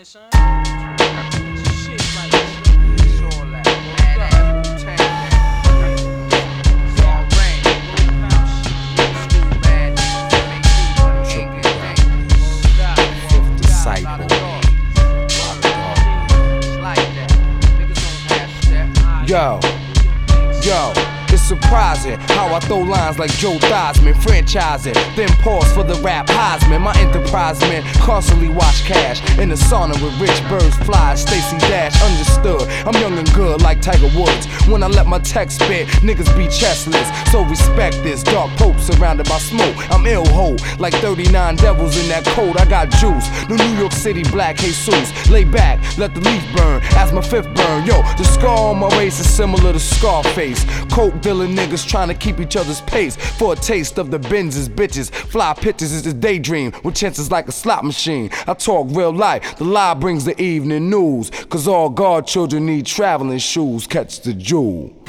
man, son. Shit like this. All that. Badass Wu-Tang down. It's all rain. School bad niggas, Fifth disciple. It's like that. Niggas don't half step. Yo, it's surprising how I throw lines like Joe Theismann, franchise it, then pause for the rap Heisman. My enterprise men constantly watch cash in the sauna with rich birds fly. Stacey Dash understood, I'm young and good like Tiger Woods. When I let my text spit, niggas be chestless. So respect this, dark pope surrounded by smoke. I'm ill ho, like 39 devils in that coat. I got juice, the New York City black Jesus. Lay back, let the leaf burn as my fifth burn. Yo, the scar on my waist is similar to Scarface. Coke dealing niggas trying to keep each other's pace for a taste of the Benz's bitches. Fly pictures is a daydream with chances like a slot machine. I talk real life, the lie brings the evening news. Cause all God children need traveling shoes. Catch the jewel.